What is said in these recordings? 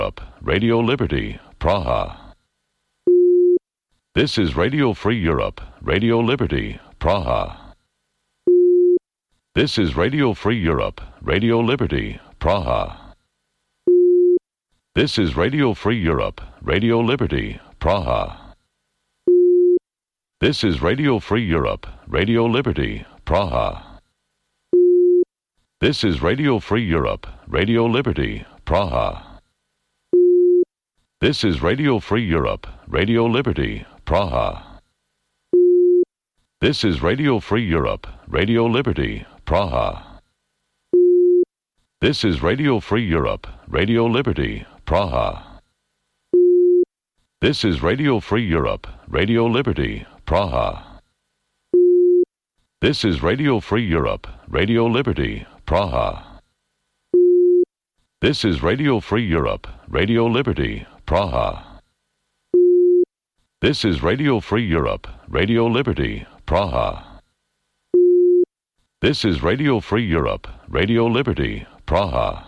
Radio Liberty, Praha. This is Radio Free Europe, Radio Liberty, Praha. This is Radio Free Europe, Radio Liberty, Praha. This is Radio Free Europe, Radio Liberty, Praha. This is Radio Free Europe, Radio Liberty, Praha. This is Radio Free Europe, Radio Liberty, Praha. This is Radio Free Europe, Radio Liberty, Praha. This is Radio Free Europe, Radio Liberty, Praha. This is Radio Free Europe, Radio Liberty, Praha. This is Radio Free Europe, Radio Liberty, Praha. This is Radio Free Europe, Radio Liberty, Praha. This is Radio Free Europe, Radio Liberty, Praha. This is Radio Free Europe, Radio Liberty, Praha. This is Radio Free Europe, Radio Liberty, Praha.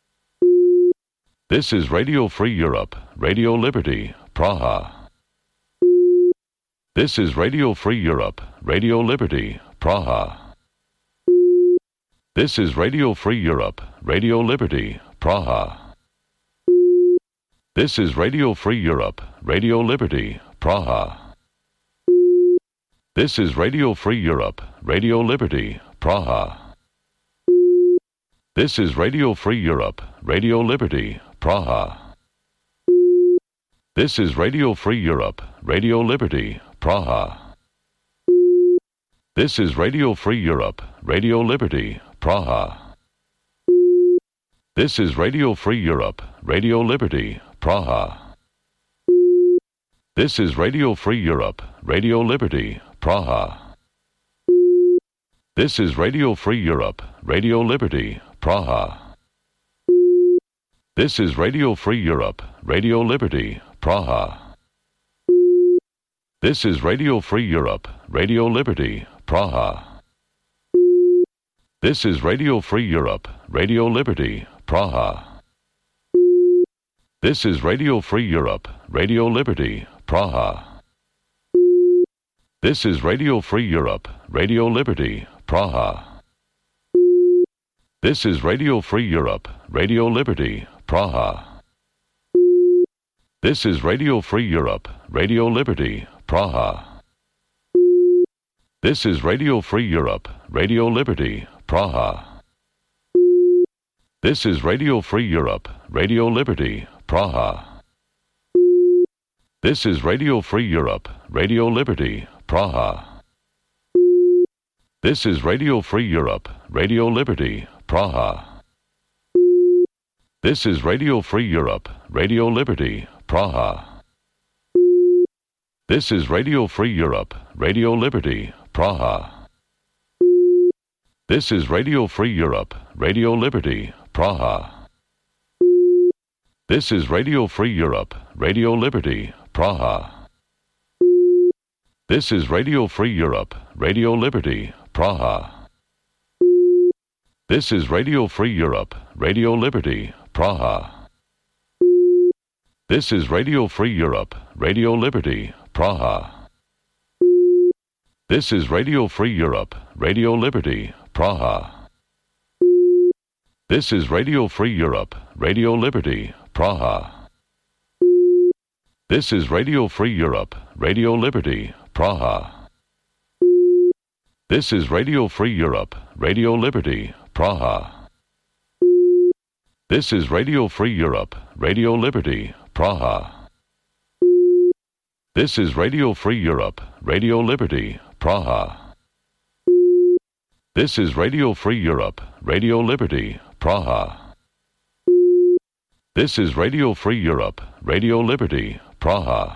This is Radio Free Europe, Radio Liberty, Praha. This is Radio Free Europe, Radio Liberty, Praha. This is Radio Free Europe, Radio Liberty, Praha. This is Radio Free Europe, Radio Liberty, Praha. This is Radio Free Europe, Radio Liberty, Praha. This is Radio Free Europe, Radio Liberty, Praha. This is Radio Free Europe, Radio Liberty, Praha. This is Radio Free Europe, Radio Liberty, Praha. This is Radio Free Europe, Radio Liberty, Praha. This is Radio Free Europe, Radio Liberty, Praha. This is Radio Free Europe, Radio Liberty, Praha. This is Radio Free Europe, Radio Liberty, Praha. This is Radio Free Europe, Radio Liberty, Praha. This is Radio Free Europe, Radio Liberty, Praha. This is Radio Free Europe, Radio Liberty, Praha. This is Radio Free Europe, Radio Liberty, Praha. This is Radio Free Europe, Radio Liberty, Praha. This is Radio Free Europe, Radio Liberty, Praha. This is Radio Free Europe, Radio Liberty, Praha. This is Radio Free Europe, Radio Liberty, Praha. This is Radio Free Europe, Radio Liberty, Praha. This is Radio Free Europe, Radio Liberty, Praha. This is Radio Free Europe, Radio Liberty, Praha. This is Radio Free Europe, Radio Liberty, Praha. This is Radio Free Europe, Radio Liberty, Praha. This is Radio Free Europe, Radio Liberty, Praha. This is Radio Free Europe, Radio Liberty, Praha. This is Radio Free Europe, Radio Liberty, Praha. This is Radio Free Europe, Radio Liberty, Praha. This is Radio Free Europe, Radio Liberty, Praha. This is Radio Free Europe, Radio Liberty, Praha. This is Radio Free Europe, Radio Liberty, Praha. This is Radio Free Europe, Radio Liberty, Praha. This is Radio Free Europe, Radio Liberty, Praha. This is Radio Free Europe, Radio Liberty, Praha. This is Radio Free Europe, Radio Liberty, Praha. This is Radio Free Europe, Radio Liberty, Praha.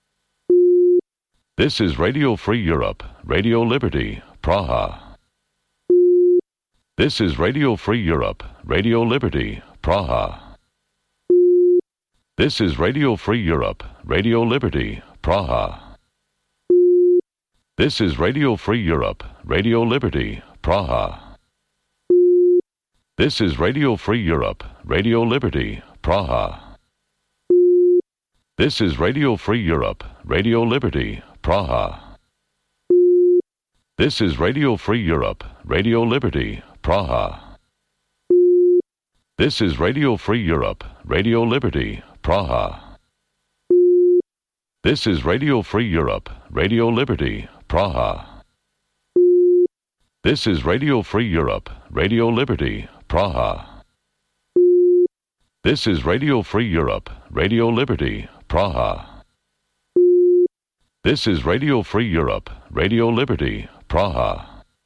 This is Radio Free Europe, Radio Liberty, Praha. This is Radio Free Europe, Radio Liberty, Praha. This is Radio Free Europe, Radio Liberty, Praha. This is Radio Free Europe, Radio Liberty, Praha. This is Radio Free Europe, Radio Liberty, Praha. This is Radio Free Europe, Radio Liberty, Praha. This is Radio Free Europe, Radio Liberty, Praha. This is Radio Free Europe, Radio Liberty, Praha. This is Radio Free Europe, Radio Liberty, Praha. This is Radio Free Europe, Radio Liberty, Praha. This is Radio Free Europe, Radio Liberty, Praha. This is Radio Free Europe, Radio Liberty, Praha.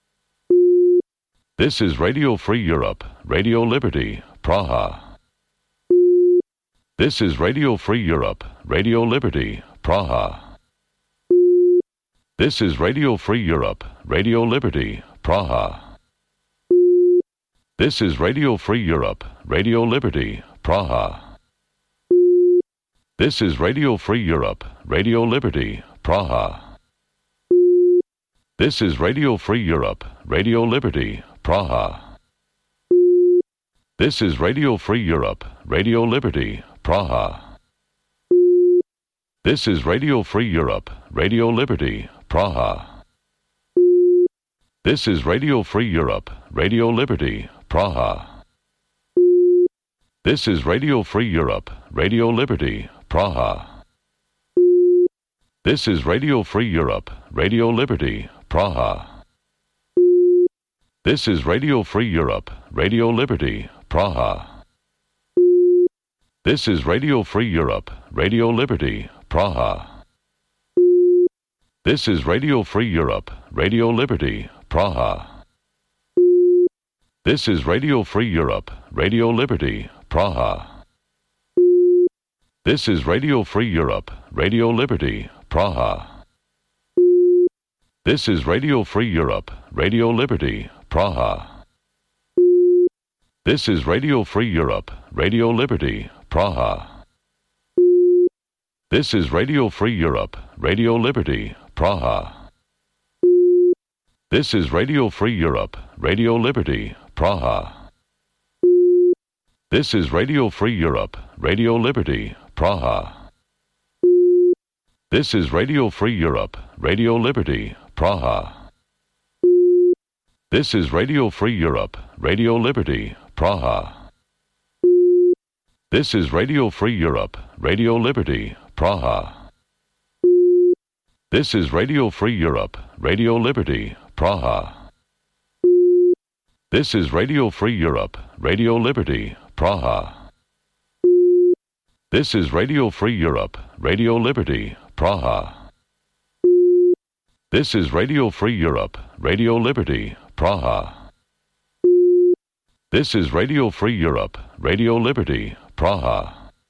This is Radio Free Europe, Radio Liberty, Praha. This is Radio Free Europe, Radio Liberty, Praha. This is Radio Free Europe, Radio Liberty, Praha. This is Radio Free Europe, Radio Liberty, Praha. This is Radio Free Europe, Radio Liberty, Praha. This is Radio Free Europe, Radio Liberty, Praha. This is Radio Free Europe, Radio Liberty, Praha. This is Radio Free Europe, Radio Liberty, Praha. This is Radio Free Europe, Radio Liberty, Praha. This is Radio Free Europe, Radio Liberty, Praha. This is Radio Free Europe, Radio Liberty, Praha. This is Radio Free Europe, Radio Liberty, Praha. This is Radio Free Europe, Radio Liberty, Praha. This is Radio Free Europe, Radio Liberty, Praha. This is Radio Free Europe, Radio Liberty, Praha. This is Radio Free Europe, Radio Liberty, Praha. This is Radio Free Europe, Radio Liberty, Praha. This is Radio Free Europe, Radio Liberty, Praha. This is Radio Free Europe, Radio Liberty, Praha. This is Radio Free Europe, Radio Liberty, Praha. This is Radio Free Europe, Radio Liberty, Praha. This is Radio Free Europe, Radio Liberty, Praha. This is Radio Free Europe, Radio Liberty, Praha. This is Radio Free Europe, Radio Liberty, Praha. This is Radio Free Europe, Radio Liberty, Praha. This is Radio Free Europe, Radio Liberty, Praha. This is Radio Free Europe, Radio Liberty, Praha. This is Radio Free Europe, Radio Liberty, Praha. This is Radio Free Europe, Radio Liberty, Praha.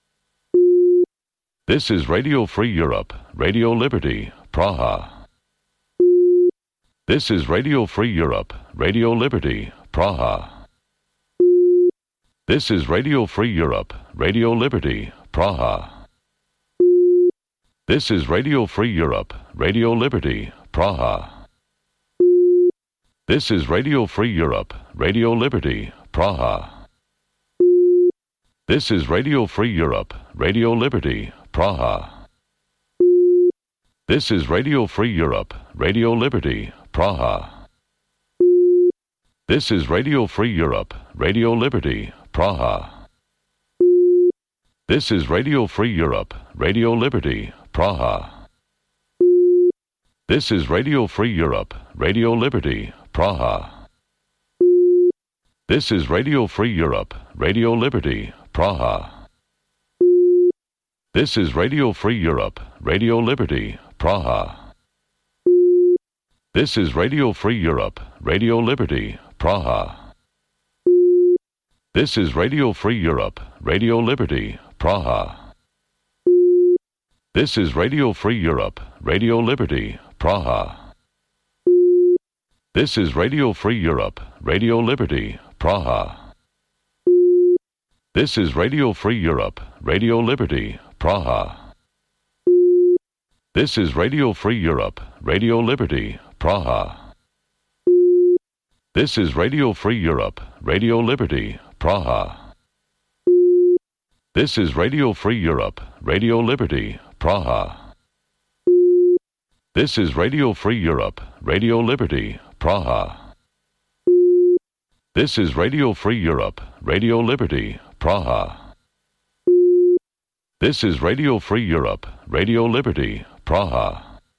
This is Radio Free Europe, Radio Liberty, Praha. This is Radio Free Europe, Radio Liberty, Praha. This is Radio Free Europe, Radio Liberty, Praha. This is Radio Free Europe, Radio Liberty, Praha. This is Radio Free Europe, Radio Liberty, Praha. This is Radio Free Europe, Radio Liberty, Praha. This is Radio Free Europe, Radio Liberty, Praha. This is Radio Free Europe, Radio Liberty, Praha. This is Radio Free Europe, Radio Liberty, Praha. This is Radio Free Europe, Radio Liberty, Praha. This is Radio Free Europe, Radio Liberty, Praha. This is Radio Free Europe, Radio Liberty, Praha. This is Radio Free Europe, Radio Liberty, Praha. This is Radio Free Europe, Radio Liberty, Praha. This is Radio Free Europe, Radio Liberty, Praha. This is Radio Free Europe, Radio Liberty, Praha. This is Radio Free Europe, Radio Liberty, Praha. This is Radio Free Europe, Radio Liberty, Praha. This is Radio Free Europe, Radio Liberty, Praha. This is Radio Free Europe, Radio Liberty, Praha. This is Radio Free Europe, Radio Liberty, Praha. This is Radio Free Europe, Radio Liberty, Praha. This is Radio Free Europe, Radio Liberty, Praha.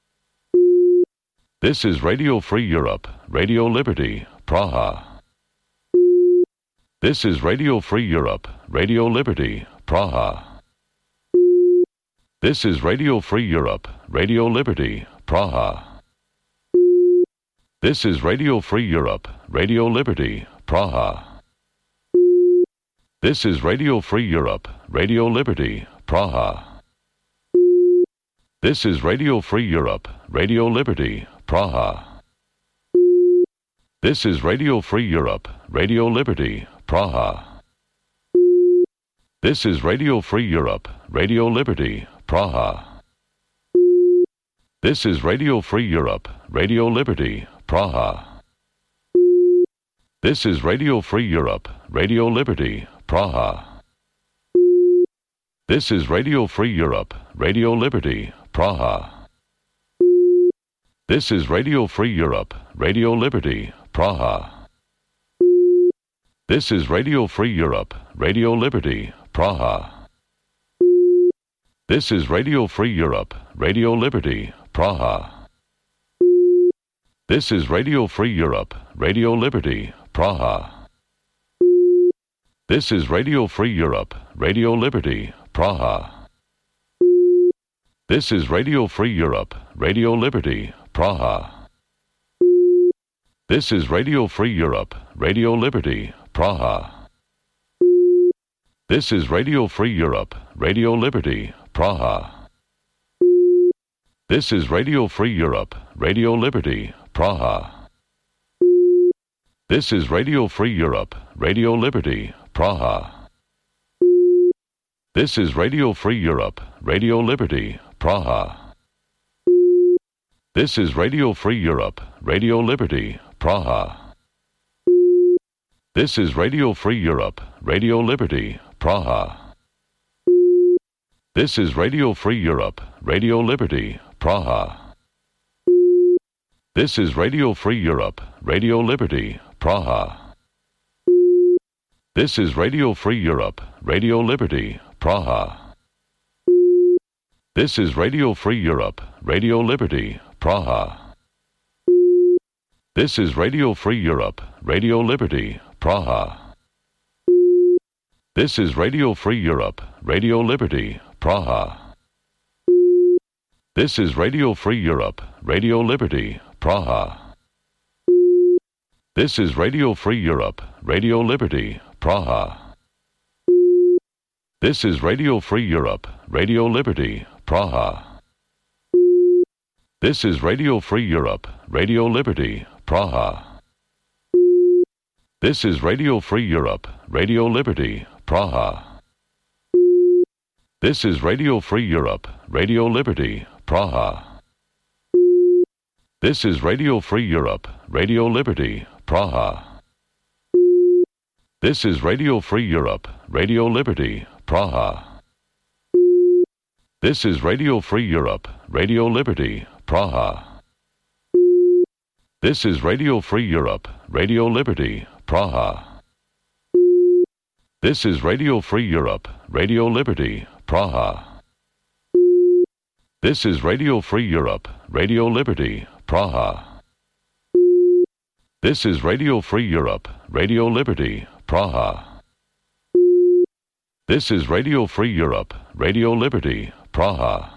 This is Radio Free Europe, Radio Liberty, Praha. This is Radio Free Europe, Radio Liberty, Praha. This is Radio Free Europe, Radio Liberty, Praha. This is Radio Free Europe, Radio Liberty, Praha. This is Radio Free Europe, Radio Liberty, Praha. This is Radio Free Europe, Radio Liberty, Praha. This is Radio Free Europe, Radio Liberty, Praha. This is Radio Free Europe, Radio Liberty, Praha. This is Radio Free Europe, Radio Liberty, Praha. This is Radio Free Europe, Radio Liberty, Praha. This is Radio Free Europe, Radio Liberty, Praha. This is Radio Free Europe, Radio Liberty, Praha. This is Radio Free Europe, Radio Liberty, Praha. This is Radio Free Europe, Radio Liberty, Praha. This is Radio Free Europe, Radio Liberty, Praha. This is Radio Free Europe, Radio Liberty, Praha. This is Radio Free Europe, Radio Liberty, Praha. This is Radio Free Europe, Radio Liberty, Praha. This is Radio Free Europe, Radio Liberty, Praha. This is Radio Free Europe, Radio Liberty, Praha. This is Radio Free Europe, Radio Liberty, Praha. This is Radio Free Europe, Radio Liberty, Praha. This is Radio Free Europe, Radio Liberty, Praha. This is Radio Free Europe, Radio Liberty, Praha. This is Radio Free Europe, Radio Liberty, Praha. This is Radio Free Europe, Radio Liberty, Praha. This is Radio Free Europe, Radio Liberty, Praha. This is Radio Free Europe, Radio Liberty, Praha. This is Radio Free Europe, Radio Liberty, Praha. This is Radio Free Europe, Radio Liberty, Praha. This is Radio Free Europe, Radio Liberty, Praha. This is Radio Free Europe, Radio Liberty, Praha. This is Radio Free Europe, Radio Liberty, Praha. This is Radio Free Europe, Radio Liberty, Praha. This is Radio Free Europe, Radio Liberty, Praha. This is Radio Free Europe, Radio Liberty, Praha. This is Radio Free Europe, Radio Liberty, Praha. This is Radio Free Europe, Radio Liberty, Praha. This is Radio Free Europe, Radio Liberty, Praha. This is Radio Free Europe, Radio Liberty, Praha. This is Radio Free Europe, Radio Liberty, Praha. This is Radio Free Europe, Radio Liberty, Praha. This is Radio Free Europe, Radio Liberty, Praha. This is Radio Free Europe, Radio Liberty, Praha.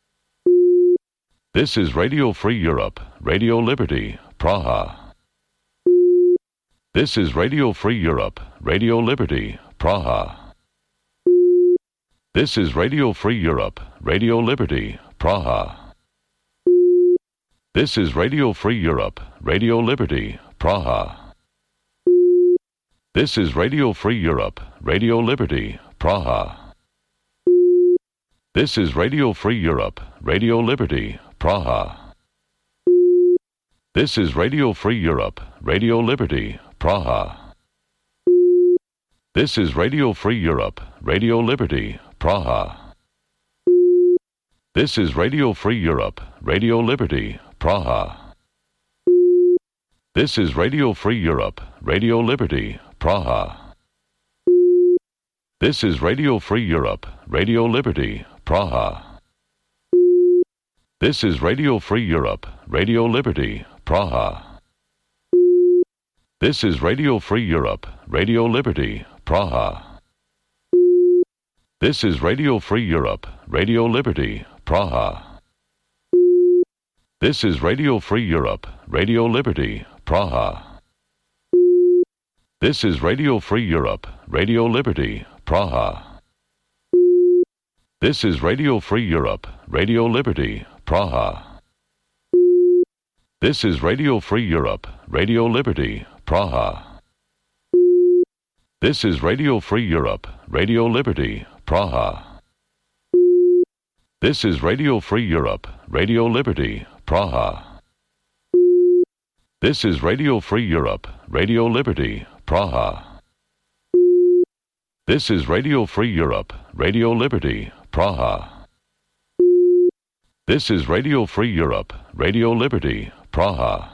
This is Radio Free Europe, Radio Liberty, Praha. This is Radio Free Europe, Radio Liberty, Praha. This is Radio Free Europe, Radio Liberty, Praha. This is Radio Free Europe, Radio Liberty, Praha. This is Radio Free Europe, Radio Liberty, Praha. This is Radio Free Europe, Radio Liberty, Praha. This is Radio Free Europe, Radio Liberty, Praha. This is Radio Free Europe, Radio Liberty, Praha. This is Radio Free Europe, Radio Liberty, Praha. This is Radio Free Europe, Radio Liberty, Praha. This is Radio Free Europe, Radio Liberty, Praha. This is Radio Free Europe, Radio Liberty, Praha. This is Radio Free Europe, Radio Liberty, Praha. This is Radio Free Europe, Radio Liberty, Praha. This is Radio Free Europe, Radio Liberty, Praha. This is Radio Free Europe, Radio Liberty, Praha. This is Radio Free Europe, Radio Liberty, Praha. This is Radio Free Europe, Radio Liberty, Praha. This is Radio Free Europe, Radio Liberty, Praha. This is Radio Free Europe, Radio Liberty, Praha. This is Radio Free Europe, Radio Liberty, Praha. This is Radio Free Europe, Radio Liberty, Praha. This is Radio Free Europe, Radio Liberty, Praha.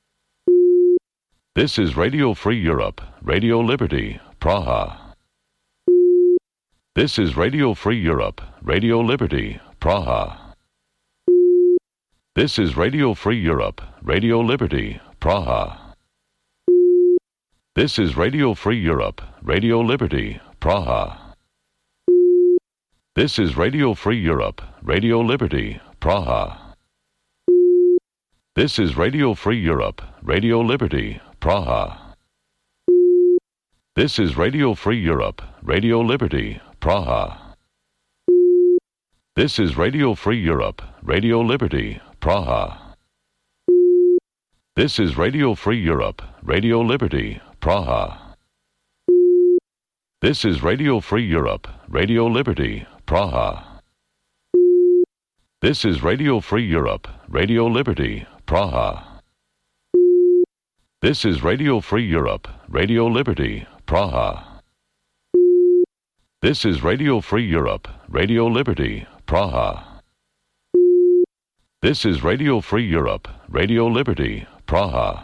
This is Radio Free Europe, Radio Liberty, Praha. This is Radio Free Europe, Radio Liberty, Praha. This is Radio Free Europe, Radio Liberty, Praha. This is Radio Free Europe, Radio Liberty, Praha. This is Radio Free Europe, Radio Liberty, Praha. This is Radio Free Europe, Radio Liberty, Praha. This is Radio Free Europe, Radio Liberty, Praha. This is Radio Free Europe, Radio Liberty, Praha. This is Radio Free Europe, Radio Liberty, Praha. This is Radio Free Europe, Radio Liberty, Praha. This is Radio Free Europe, Radio Liberty, Praha. This is Radio Free Europe, Radio Liberty, Praha. This is Radio Free Europe, Radio Liberty, Praha. This is Radio Free Europe, Radio Liberty, Praha.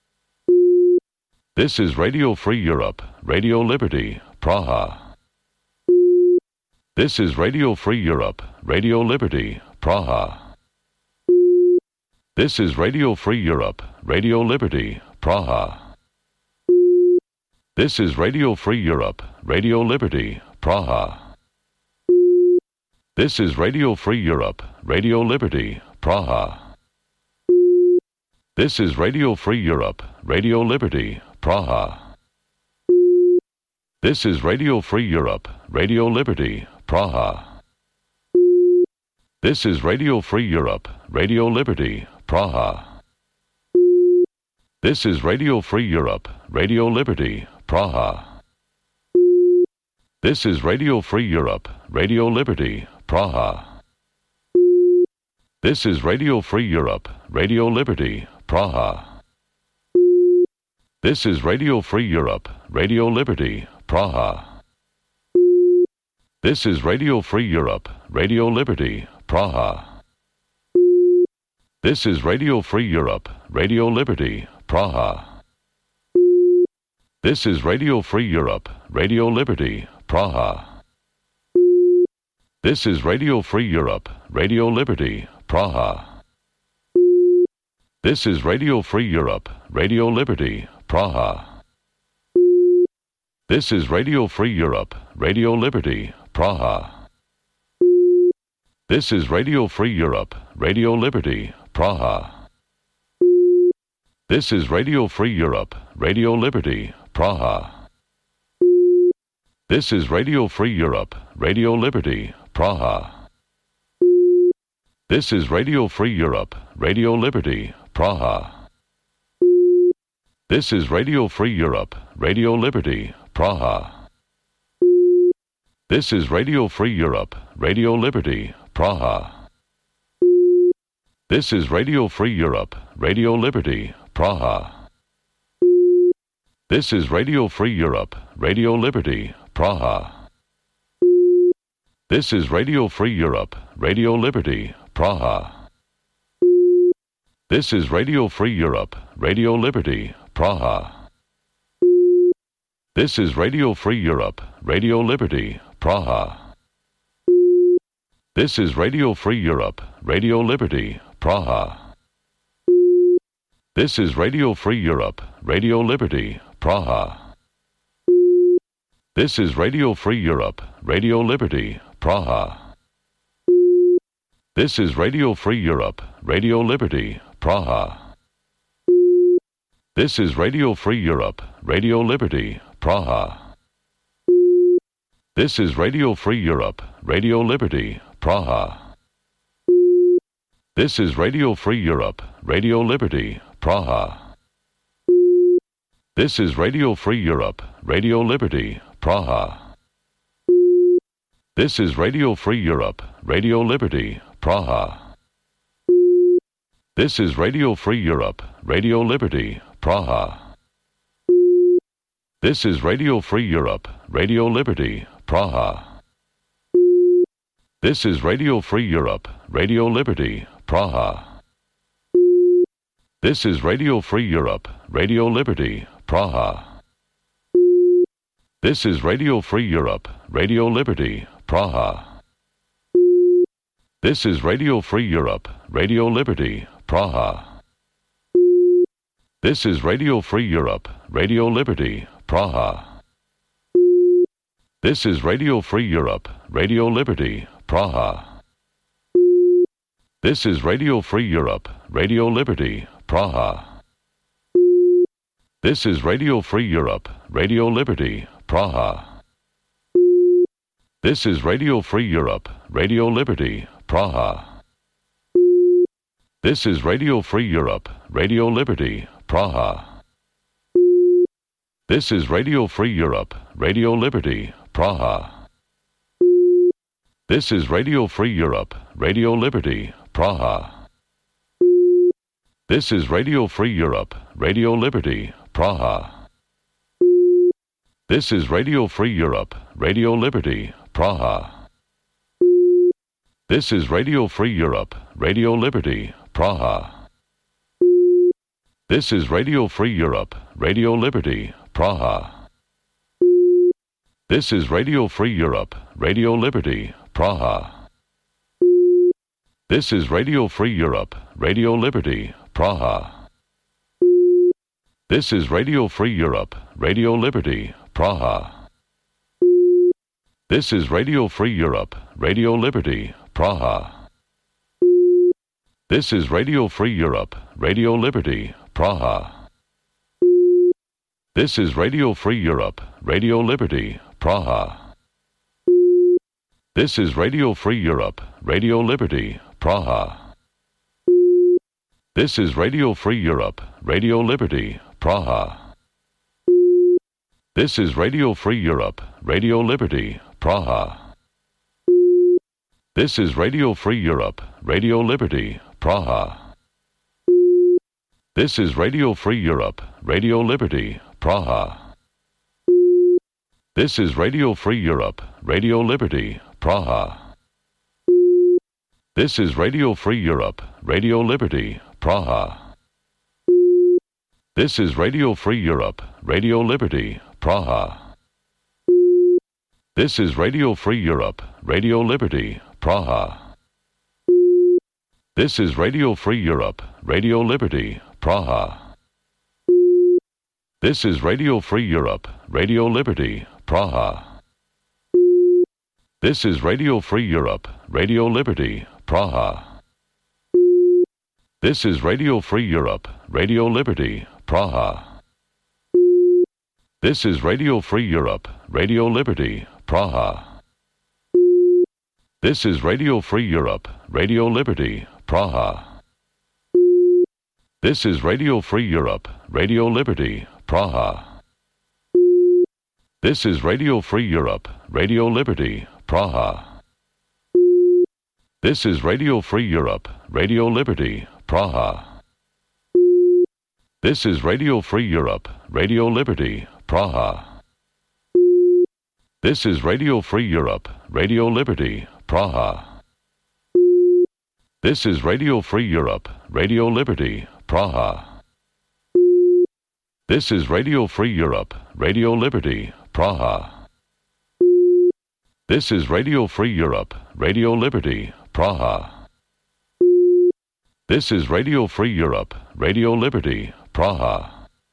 This is Radio Free Europe, Radio Liberty, Praha. This is Radio Free Europe, Radio Liberty, Praha. This is Radio Free Europe, Radio Liberty, Praha. This is Radio Free Europe, Radio Liberty, Praha. This is Radio Free Europe, Radio Liberty, Praha. This is Radio Free Europe, Radio Liberty, Praha. This is Radio Free Europe, Radio Liberty, Praha. This is Radio Free Europe, Radio Liberty, Praha. This is Radio Free Europe, Radio Liberty, Praha. This is Radio Free Europe, Radio Liberty, Praha. This is Radio Free Europe, Radio Liberty, Praha. This is Radio Free Europe, Radio Liberty, Praha. This is Radio Free Europe, Radio Liberty, Praha. This is Radio Free Europe, Radio Liberty, Praha. This is Radio Free Europe, Radio Liberty, Praha. This is Radio Free Europe, Radio Liberty, Praha. This is Radio Free Europe, Radio Liberty, Praha. This is Radio Free Europe, Radio Liberty, Praha. This is Radio Free Europe, Radio Liberty, Praha. This is Radio Free Europe, Radio Liberty, Praha. This is Radio Free Europe, Radio Liberty, Praha. This is Radio Free Europe, Radio Liberty, Praha. This is Radio Free Europe, Radio Liberty, Praha. This is Radio Free Europe, Radio Liberty, Praha. This is Radio Free Europe, Radio Liberty, Praha. This is Radio Free Europe, Radio Liberty, Praha. This is Radio Free Europe, Radio Liberty, Praha. This is Radio Free Europe, Radio Liberty, Praha. This is Radio Free Europe, Radio Liberty, Praha. This is Radio Free Europe, Radio Liberty, Praha. This is Radio Free Europe, Radio Liberty, Praha. This is Radio Free Europe, Radio Liberty, Praha. This is Radio Free Europe, Radio Liberty, Praha. This is Radio Free Europe, Radio Liberty, Praha. This is Radio Free Europe, Radio Liberty, Praha. This is Radio Free Europe, Radio Liberty, Praha. This is Radio Free Europe, Radio Liberty, Praha. This is Radio Free Europe, Radio Liberty, Praha. This is Radio Free Europe, Radio Liberty, Praha. This is Radio Free Europe, Radio Liberty, Praha. This is Radio Free Europe, Radio Liberty, Praha. This is Radio Free Europe, Radio Liberty, Praha. This is Radio Free Europe, Radio Liberty, Praha. This is Radio Free Europe, Radio Liberty, Praha. This is Radio Free Europe, Radio Liberty, Praha. This is Radio Free Europe, Radio Liberty, Praha. This is Radio Free Europe, Radio Liberty, Praha. This is Radio Free Europe, Radio Liberty, Praha. This is Radio Free Europe, Radio Liberty, Praha. This is Radio Free Europe, Radio Liberty, Praha. This is Radio Free Europe, Radio Liberty, Praha. This is Radio Free Europe, Radio Liberty, Praha. This is Radio Free Europe, Radio Liberty, Praha. This is Radio Free Europe, Radio Liberty, Praha. This is Radio Free Europe, Radio Liberty, Praha. This is Radio Free Europe, Radio Liberty, Praha. This is Radio Free Europe, Radio Liberty, Praha. This is Radio Free Europe, Radio Liberty, Praha. This is Radio Free Europe, Radio Liberty, Praha. This is Radio Free Europe, Radio Liberty, Praha. This is Radio Free Europe, Radio Liberty, Praha. This is Radio Free Europe, Radio Liberty, Praha. This is Radio Free Europe, Radio Liberty, Praha. This is Radio Free Europe, Radio Liberty, Praha. This is Radio Free Europe, Radio Liberty, Praha. This is Radio Free Europe, Radio Liberty, Praha. This is Radio Free Europe, Radio Liberty, Praha. This is Radio Free Europe, Radio Liberty, Praha. This is Radio Free Europe, Radio Liberty, Praha. This is Radio Free Europe, Radio Liberty, Praha. This is Radio Free Europe, Radio Liberty, Praha. This is Radio Free Europe, Radio Liberty, Praha. This is Radio Free Europe, Radio Liberty, Praha. This is Radio Free Europe, Radio Liberty, Praha. This is Radio Free Europe, Radio Liberty, Praha. This is Radio Free Europe, Radio Liberty, Praha. This is Radio Free Europe, Radio Liberty, Praha. This is Radio Free Europe, Radio Liberty, Praha. This is Radio Free Europe, Radio Liberty, Praha. This is Radio Free Europe, Radio Liberty, Praha. This is Radio Free Europe, Radio Liberty, Praha. This is Radio Free Europe, Radio Liberty, Praha. This is Radio Free Europe, Radio Liberty, Praha. This is Radio Free Europe, Radio Liberty, Praha. This is Radio Free Europe, Radio Liberty, Praha. This is Radio Free Europe, Radio Liberty, Praha.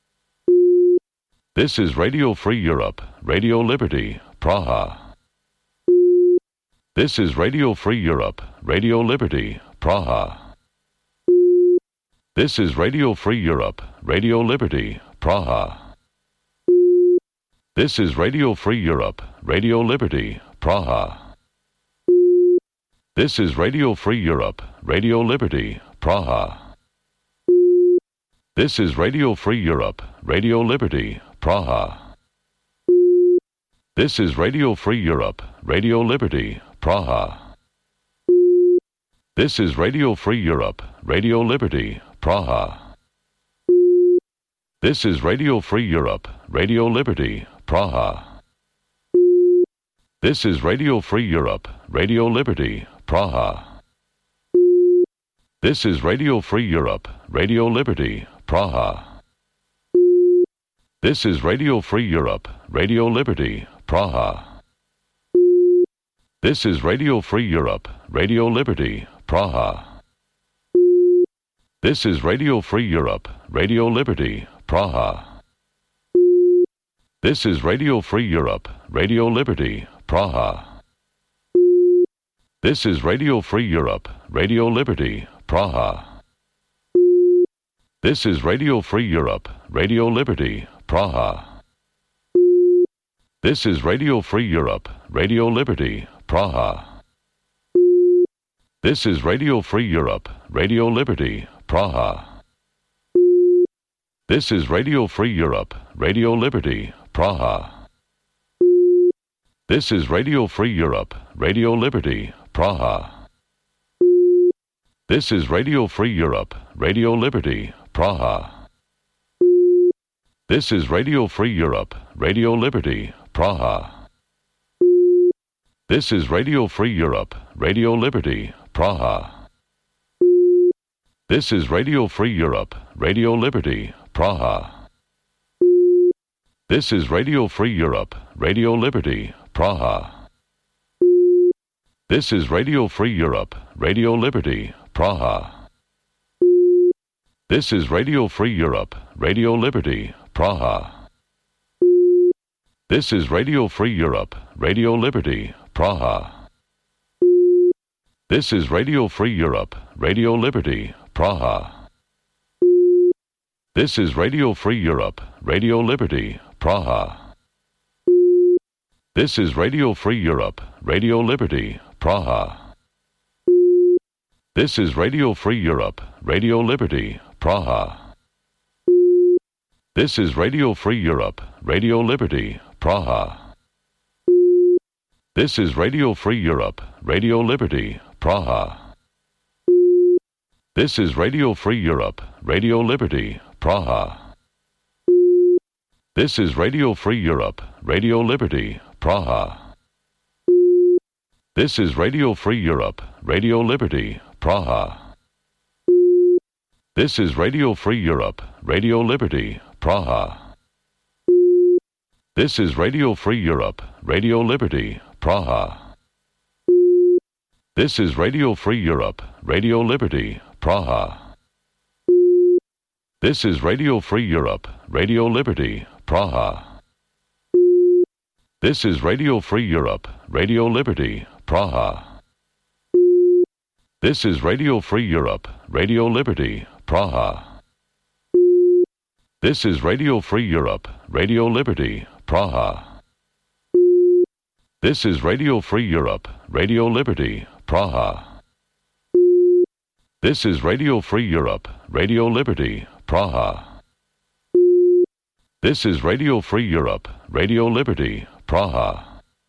This is Radio Free Europe, Radio Liberty, Praha. This is Radio Free Europe, Radio Liberty, Praha. This is Radio Free Europe, Radio Liberty, Praha. This is Radio Free Europe, Radio Liberty, Praha. This is Radio Free Europe, Radio Liberty, Praha. This is Radio Free Europe, Radio Liberty, Praha. This is Radio Free Europe, Radio Liberty, Praha. This is Radio Free Europe, Radio Liberty, Praha. This is Radio Free Europe, Radio Liberty, Praha. This is Radio Free Europe, Radio Liberty, Praha. This is Radio Free Europe, Radio Liberty, Praha. This is Radio Free Europe, Radio Liberty, Praha. This is Radio Free Europe, Radio Liberty, Praha. This is Radio Free Europe, Radio Liberty, Praha. This is Radio Free Europe, Radio Liberty, Praha. This is Radio Free Europe, Radio Liberty, Praha. This is Radio Free Europe, Radio Liberty, Praha. This is Radio Free Europe, Radio Liberty, Praha. This is Radio Free Europe, Radio Liberty, Praha. This is Radio Free Europe, Radio Liberty, Praha. This is Radio Free Europe, Radio Liberty, Praha. This is Radio Free Europe, Radio Liberty, Praha. This is Radio Free Europe, Radio Liberty, Praha. This is Radio Free Europe, Radio Liberty, Praha. This is Radio Free Europe, Radio Liberty, Praha. This is Radio Free Europe, Radio Liberty, Praha. This is Radio Free Europe, Radio Liberty, Praha. This is Radio Free Europe, Radio Liberty, Praha. This is Radio Free Europe, Radio Liberty, Praha. This is Radio Free Europe, Radio Liberty, Praha. This is Radio Free Europe, Radio Liberty, Praha. This is Radio Free Europe, Radio Liberty, Praha. This is Radio Free Europe, Radio Liberty, Praha. This is Radio Free Europe, Radio Liberty, Praha. This is Radio Free Europe, Radio Liberty, Praha. This is Radio Free Europe, Radio Liberty, Praha. This is Radio Free Europe, Radio Liberty, Praha. This is Radio Free Europe, Radio Liberty, Praha. This is Radio Free Europe, Radio Liberty, Praha. This is Radio Free Europe, Radio Liberty, Praha. This is Radio Free Europe, Radio Liberty, Praha. This is Radio Free Europe, Radio Liberty, Praha. This is Radio Free Europe, Radio Liberty, Praha. This is Radio Free Europe, Radio Liberty, Praha. This is Radio Free Europe, Radio Liberty, Praha. This is Radio Free Europe, Radio Liberty, Praha. This is Radio Free Europe, Radio Liberty, Praha. This is Radio Free Europe, Radio Liberty, Praha.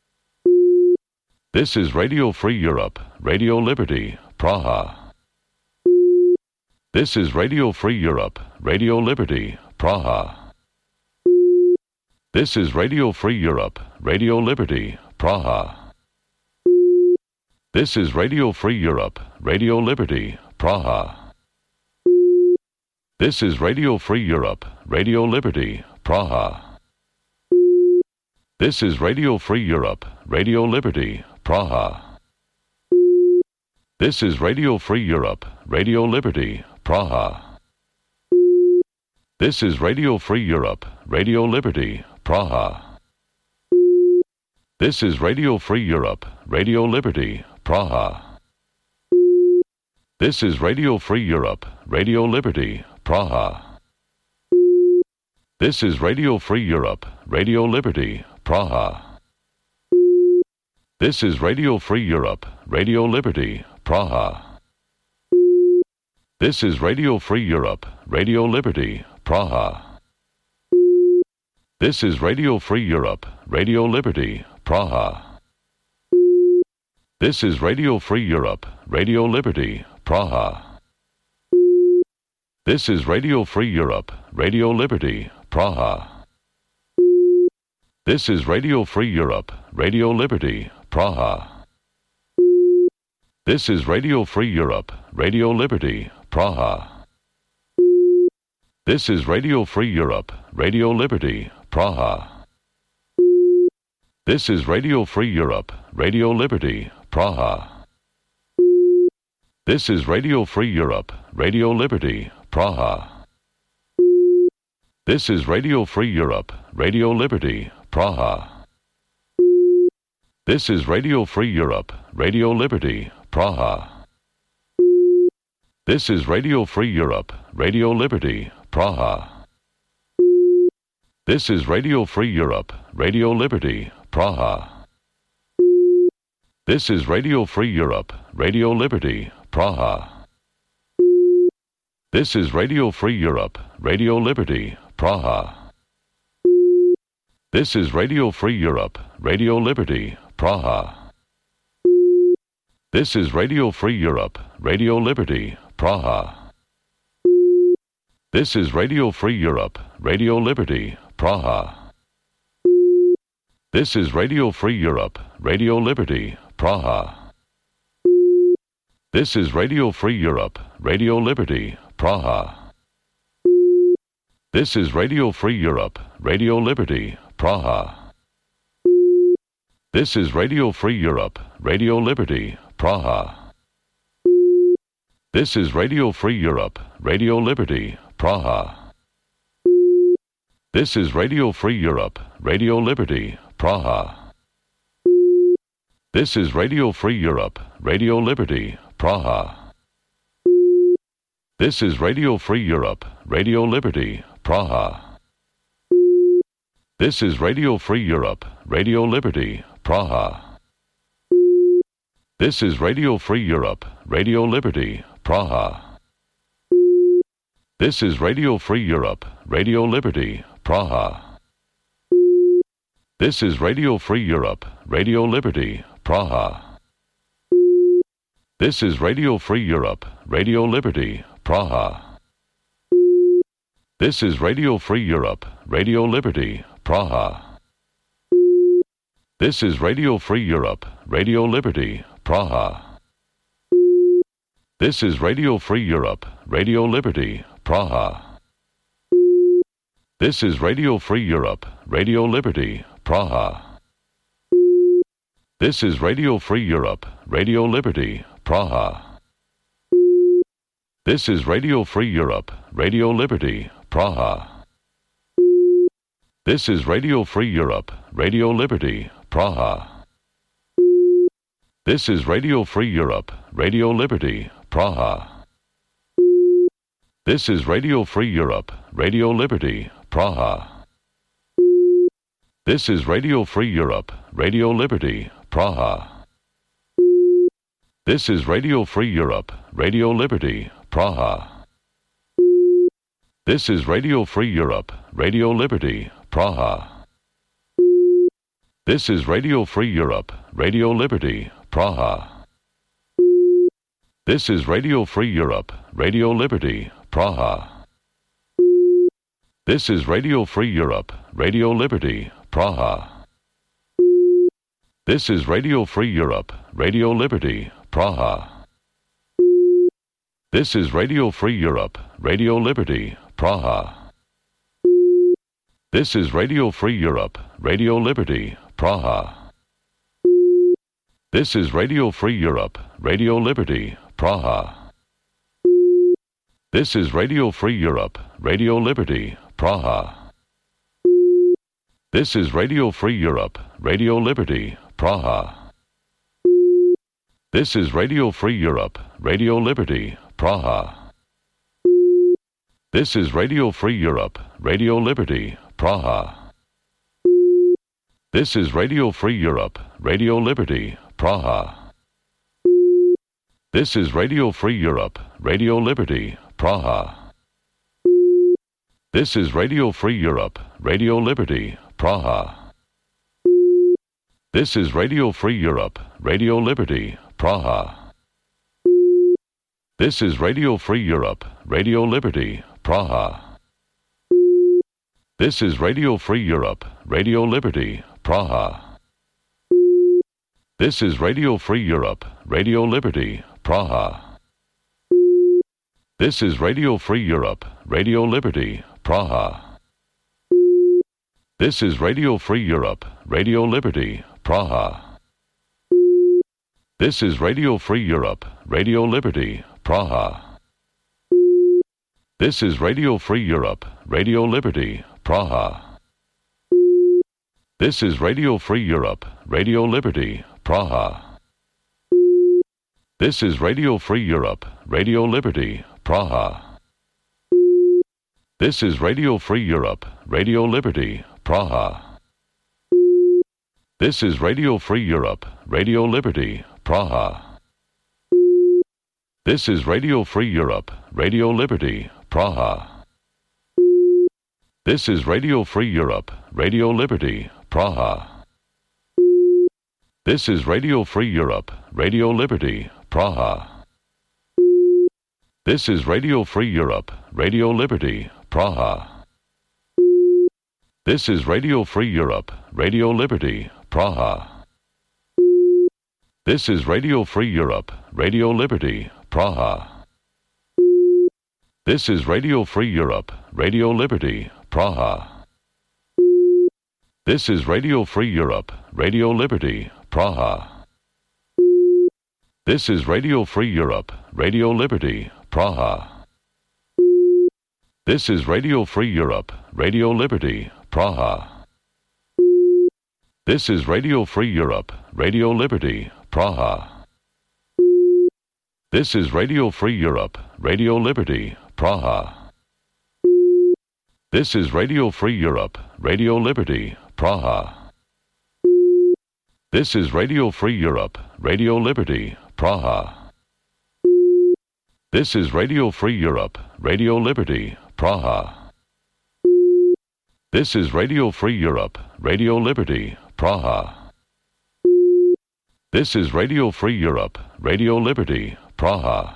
This is Radio Free Europe, Radio Liberty, Praha. This is Radio Free Europe, Radio Liberty, Praha. This is Radio Free Europe, Radio Liberty, Praha. This is Radio Free Europe, Radio Liberty, Praha. This is Radio Free Europe, Radio Liberty, Praha. This is Radio Free Europe, Radio Liberty, Praha. This is Radio Free Europe, Radio Liberty, Praha. This is Radio Free Europe, Radio Liberty, Praha. This is Radio Free Europe, Radio Liberty, Praha. This is Radio Free Europe, Radio Liberty, Praha. This is Radio Free Europe, Radio Liberty, Praha. This is Radio Free Europe, Radio Liberty, Praha. This is Radio Free Europe, Radio Liberty, Praha. This is Radio Free Europe, Radio Liberty, Praha. This is Radio Free Europe, Radio Liberty, Praha. This is Radio Free Europe, Radio Liberty, Praha. This is Radio Free Europe, Radio Liberty, Praha. This is Radio Free Europe, Radio Liberty, Praha. This is Radio Free Europe, Radio Liberty, Praha. This is Radio Free Europe, Radio Liberty, Praha. This is Radio Free Europe, Radio Liberty, Praha. This is Radio Free Europe, Radio Liberty, Praha. This is Radio Free Europe, Radio Liberty, Praha. This is Radio Free Europe, Radio Liberty, Praha. This is Radio Free Europe, Radio Liberty, Praha. This is Radio Free Europe, Radio Liberty, Praha. This is Radio Free Europe, Radio Liberty, Praha. This is Radio Free Europe, Radio Liberty, Praha. This is Radio Free Europe, Radio Liberty, Praha. This is Radio Free Europe, Radio Liberty, Praha. This is Radio Free Europe, Radio Liberty, Praha. This is Radio Free Europe, Radio Liberty, Praha. This is Radio Free Europe, Radio Liberty, Praha. This is Radio Free Europe, Radio Liberty, Praha. This is Radio Free Europe, Radio Liberty, Praha. This is Radio Free Europe, Radio Liberty, Praha. This is Radio Free Europe, Radio Liberty, Praha. This is Radio Free Europe, Radio Liberty, Praha. This is Radio Free Europe, Radio Liberty, Praha. This is Radio Free Europe, Radio Liberty, Praha. This is Radio Free Europe, Radio Liberty, Praha. This is Radio Free Europe, Radio Liberty, Praha. This is Radio Free Europe, Radio Liberty, Praha. This is Radio Free Europe, Radio Liberty, Praha. This is Radio Free Europe, Radio Liberty, Praha. This is Radio Free Europe, Radio Liberty, Praha. This is Radio Free Europe, Radio Liberty, Praha. This is Radio Free Europe, Radio Liberty, Praha. This is Radio Free Europe, Radio Liberty, Praha. This is Radio Free Europe, Radio Liberty, Praha. This is Radio Free Europe, Radio Liberty, Praha. This is Radio Free Europe, Radio Liberty, Praha. This is Radio Free Europe, Radio Liberty, Praha. This is Radio Free Europe, Radio Liberty, Praha. This is Radio Free Europe, Radio Liberty, Praha. This is Radio Free Europe, Radio Liberty, Praha. This is Radio Free Europe, Radio Liberty, Praha. This is Radio Free Europe, Radio Liberty, Praha. This is Radio Free Europe, Radio Liberty, Praha. This is Radio Free Europe, Radio Liberty, Praha. This is Radio Free Europe, Radio Liberty, Praha. This is Radio Free Europe, Radio Liberty, Praha. This is Radio Free Europe, Radio Liberty, Praha. This is Radio Free Europe, Radio Liberty, Praha. This is Radio Free Europe, Radio Liberty, Praha. This is Radio Free Europe, Radio Liberty, Praha. This is Radio Free Europe, Radio Liberty, Praha. This is Radio Free Europe, Radio Liberty, Praha. This is Radio Free Europe, Radio Liberty, Praha. This is Radio Free Europe, Radio Liberty, Praha. This is Radio Free Europe, Radio Liberty, Praha. This is Radio Free Europe, Radio Liberty, Praha. This is Radio Free Europe, Radio Liberty, Praha. This is Radio Free Europe, Radio Liberty, Praha. This is Radio Free Europe, Radio Liberty, Praha. This is Radio Free Europe, Radio Liberty, Praha. This is Radio Free Europe, Radio Liberty, Praha. This is Radio Free Europe, Radio Liberty, Praha. This is Radio Free Europe, Radio Liberty, Praha. This is Radio Free Europe, Radio Liberty, Praha. This is Radio Free Europe, Radio Liberty, Praha. This is Radio Free Europe, Radio Liberty, Praha. This is Radio Free Europe, Radio Liberty, Praha. This is Radio Free Europe, Radio Liberty, Praha. This is Radio Free Europe, Radio Liberty, Praha. This is Radio Free Europe, Radio Liberty, Praha. This is Radio Free Europe, Radio Liberty, Praha. This is Radio Free Europe, Radio Liberty, Praha. This is Radio Free Europe, Radio Liberty, Praha. This is Radio Free Europe, Radio Liberty, Praha. This is Radio Free Europe, Radio Liberty, Praha. This is Radio Free Europe, Radio Liberty, Praha. This is Radio Free Europe, Radio Liberty, Praha. This is Radio Free Europe, Radio Liberty, Praha. This is Radio Free Europe, Radio Liberty, Praha. This is Radio Free Europe, Radio Liberty, Praha. This is Radio Free Europe, Radio Liberty, Praha. This is Radio Free Europe, Radio Liberty, Praha.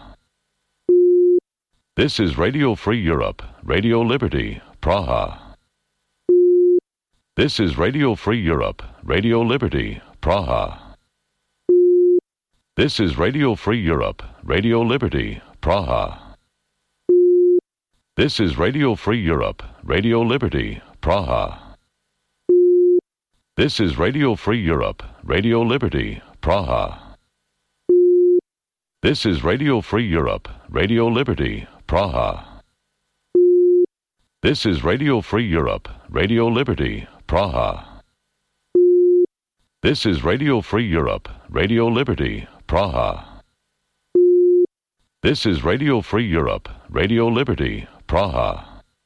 This is Radio Free Europe, Radio Liberty, Praha. This is Radio Free Europe, Radio Liberty, Praha. This is Radio Free Europe, Radio Liberty, Praha. This is Radio Free Europe, Radio Liberty, Praha. This is Radio Free Europe, Radio Liberty, Praha. This is Radio Free Europe, Radio Liberty, Praha. This is Radio Free Europe, Radio Liberty, Praha. This is Radio Free Europe, Radio Liberty, Praha. This is Radio Free Europe, Radio Liberty, Praha.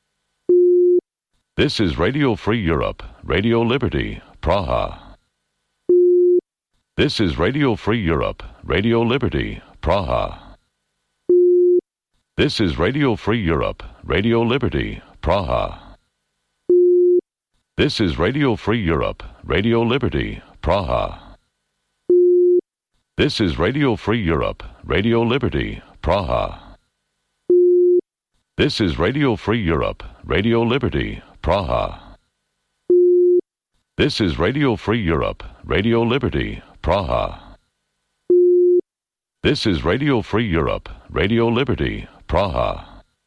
This is Radio Free Europe, Radio Liberty, Praha. This is Radio Free Europe, Radio Liberty, Praha. This is Radio Free Europe, Radio Liberty, Praha. This is Radio Free Europe, Radio Liberty, Praha. This is Radio Free Europe, Radio Liberty, Praha. This is Radio Free Europe, Radio Liberty, Praha. This is Radio Free Europe, Radio Liberty, Praha. This is Radio Free Europe, Radio Liberty, Praha.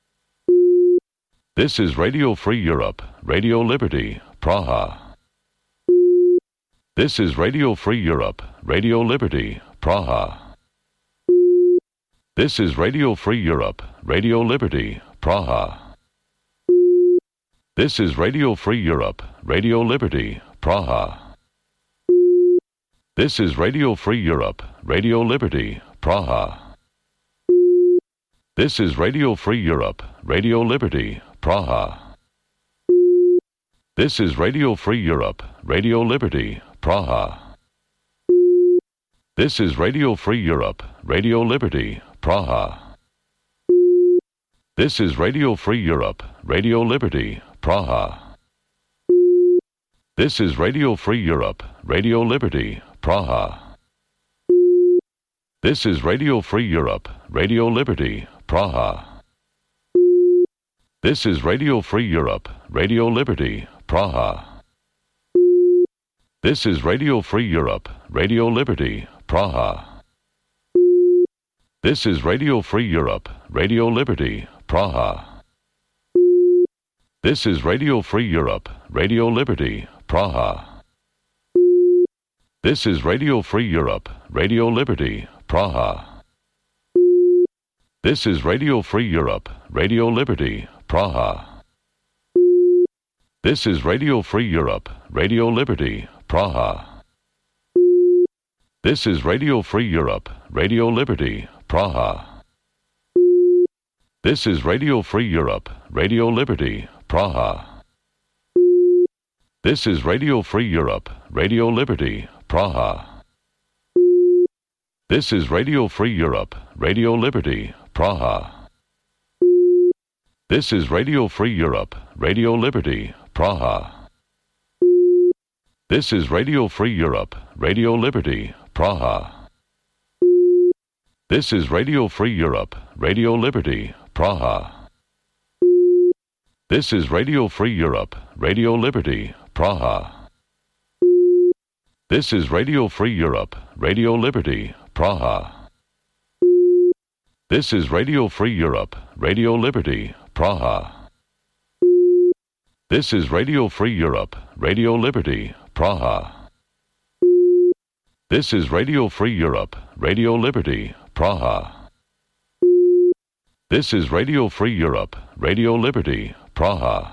This is Radio Free Europe, Radio Liberty, Praha. This is Radio Free Europe, Radio Liberty, Praha. This is Radio Free Europe, Radio Liberty, Praha. This is Radio Free Europe, Radio Liberty, Praha. This is Radio Free Europe, Radio Liberty, Praha. This is Radio Free Europe, Radio Liberty, Praha. This is Radio Free Europe, Radio Liberty, Praha. This is Radio Free Europe, Radio Liberty, Praha. This is Radio Free Europe, Radio Liberty, Praha. This is Radio Free Europe, Radio Liberty, Praha. This is Radio Free Europe, Radio Liberty, Praha. This is Radio Free Europe, Radio Liberty, Praha. This is Radio Free Europe, Radio Liberty, Praha. This is Radio Free Europe, Radio Liberty, Praha. This is Radio Free Europe, Radio Liberty, Praha. This is Radio Free Europe, Radio Liberty, Praha. This is Radio Free Europe, Radio Liberty, Praha. This is Radio Free Europe, Radio Liberty, Praha. This is Radio Free Europe, Radio Liberty, Praha. This is Radio Free Europe, Radio Liberty, Praha. This is Radio Free Europe, Radio Liberty, Praha. This is Radio Free Europe, Radio Liberty, Praha. This is Radio Free Europe, Radio Liberty, Praha. This is Radio Free Europe, Radio Liberty, Praha. This is Radio Free Europe, Radio Liberty, Praha. This is Radio Free Europe, Radio Liberty, Praha. This is Radio Free Europe, Radio Liberty, Praha. This is Radio Free Europe, Radio Liberty, Praha. This is Radio Free Europe, Radio Liberty, Praha. This is Radio Free Europe, Radio Liberty, Praha. This is Radio Free Europe, Radio Liberty, Praha.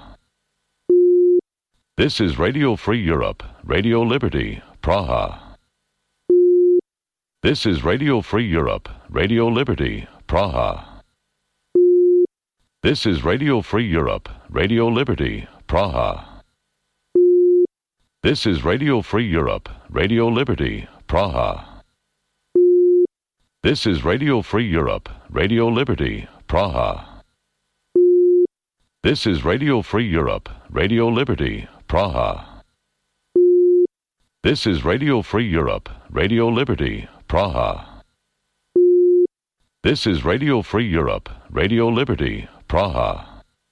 This is Radio Free Europe, Radio Liberty, Praha. This is Radio Free Europe, Radio Liberty, Praha. This is Radio Free Europe, Radio Liberty, Praha. This is Radio Free Europe, Radio Liberty, Praha. This is Radio Free Europe, Radio Liberty, Praha. This is Radio Free Europe, Radio Liberty, Praha. This is Radio Free Europe, Radio Liberty, Praha. This is Radio Free Europe, Radio Liberty, Praha.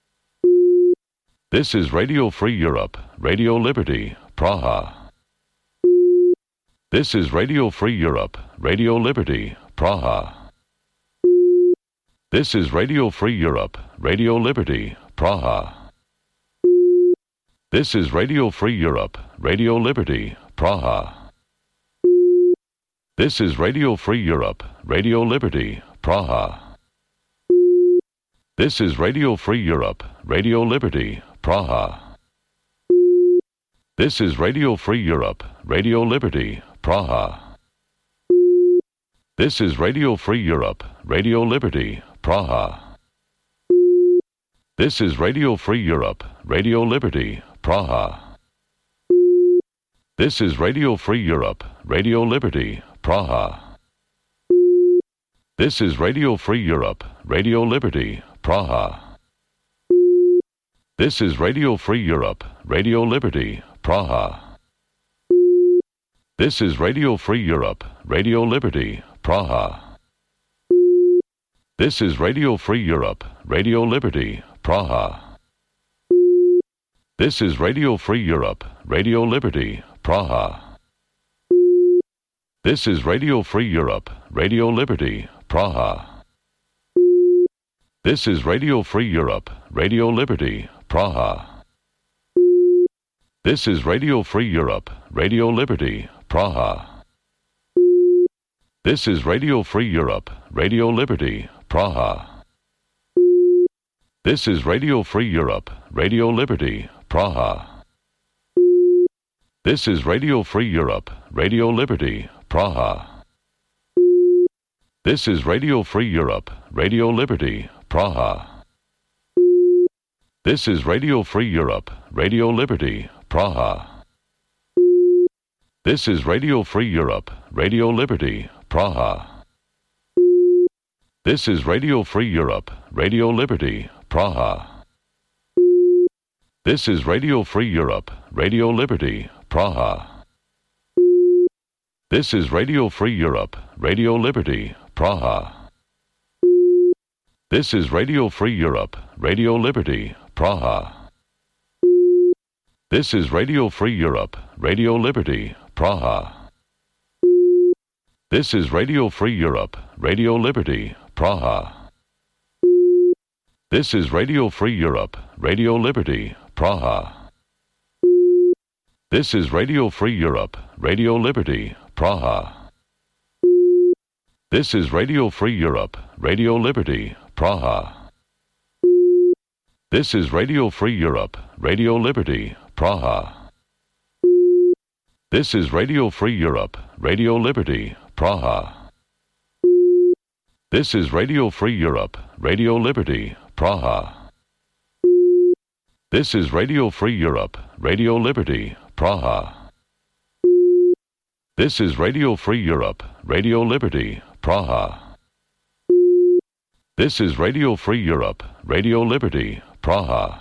This is Radio Free Europe, Radio Liberty, Praha. This is Radio Free Europe, Radio Liberty, Praha. This is Radio Free Europe, Radio Liberty, Praha. This is Radio Free Europe, Radio Liberty, Praha. This is Radio Free Europe, Radio Liberty, Praha. This is Radio Free Europe, Radio Liberty, Praha. This is Radio Free Europe, Radio Liberty, Praha. This is Radio Free Europe, Radio Liberty, Praha. This is Radio Free Europe, Radio Liberty, Praha. This is Radio Free Europe, Radio Liberty, Praha. This is Radio Free Europe, Radio Liberty, Praha. This is Radio Free Europe, Radio Liberty, Praha. This is Radio Free Europe, Radio Liberty, Praha. This is Radio Free Europe, Radio Liberty, Praha. This is Radio Free Europe, Radio Liberty, Praha. This is Radio Free Europe, Radio Liberty, Praha. This is Radio Free Europe, Radio Liberty, Praha. This is Radio Free Europe, Radio Liberty, Praha. This is Radio Free Europe, Radio Liberty, Praha. This is Radio Free Europe, Radio Liberty, Praha. This is Radio Free Europe, Radio Liberty, Praha. This is Radio Free Europe, Radio Liberty, Praha. This is Radio Free Europe, Radio Liberty, Praha. This is Radio Free Europe, Radio Liberty, Praha. This is Radio Free Europe, Radio Liberty, Praha. This is Radio Free Europe, Radio Liberty, Praha. This is Radio Free Europe, Radio Liberty, Praha. This is Radio Free Europe, Radio Liberty, Praha. This is Radio Free Europe, Radio Liberty, Praha. This is Radio Free Europe, Radio Liberty, Praha. This is Radio Free Europe, Radio Liberty, Praha. This is Radio Free Europe, Radio Liberty, Praha. This is Radio Free Europe, Radio Liberty, Praha. This is Radio Free Europe, Radio Liberty, Praha. This is Radio Free Europe, Radio Liberty, Praha. This is Radio Free Europe, Radio Liberty, Praha. This is Radio Free Europe, Radio Liberty, Praha. This is Radio Free Europe, Radio Liberty, Praha. This is Radio Free Europe, Radio Liberty, Praha.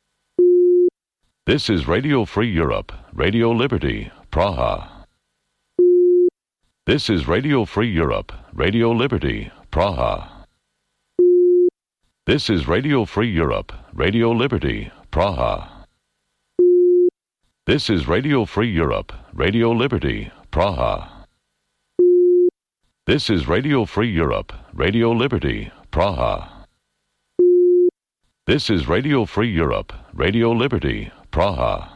This is Radio Free Europe, Radio Liberty, Praha. This is Radio Free Europe, Radio Liberty, Praha. This is Radio Free Europe, Radio Liberty, Praha. This is Radio Free Europe, Radio Liberty, Praha. This is Radio Free Europe, Radio Liberty, Praha. This is Radio Free Europe, Radio Liberty, Praha.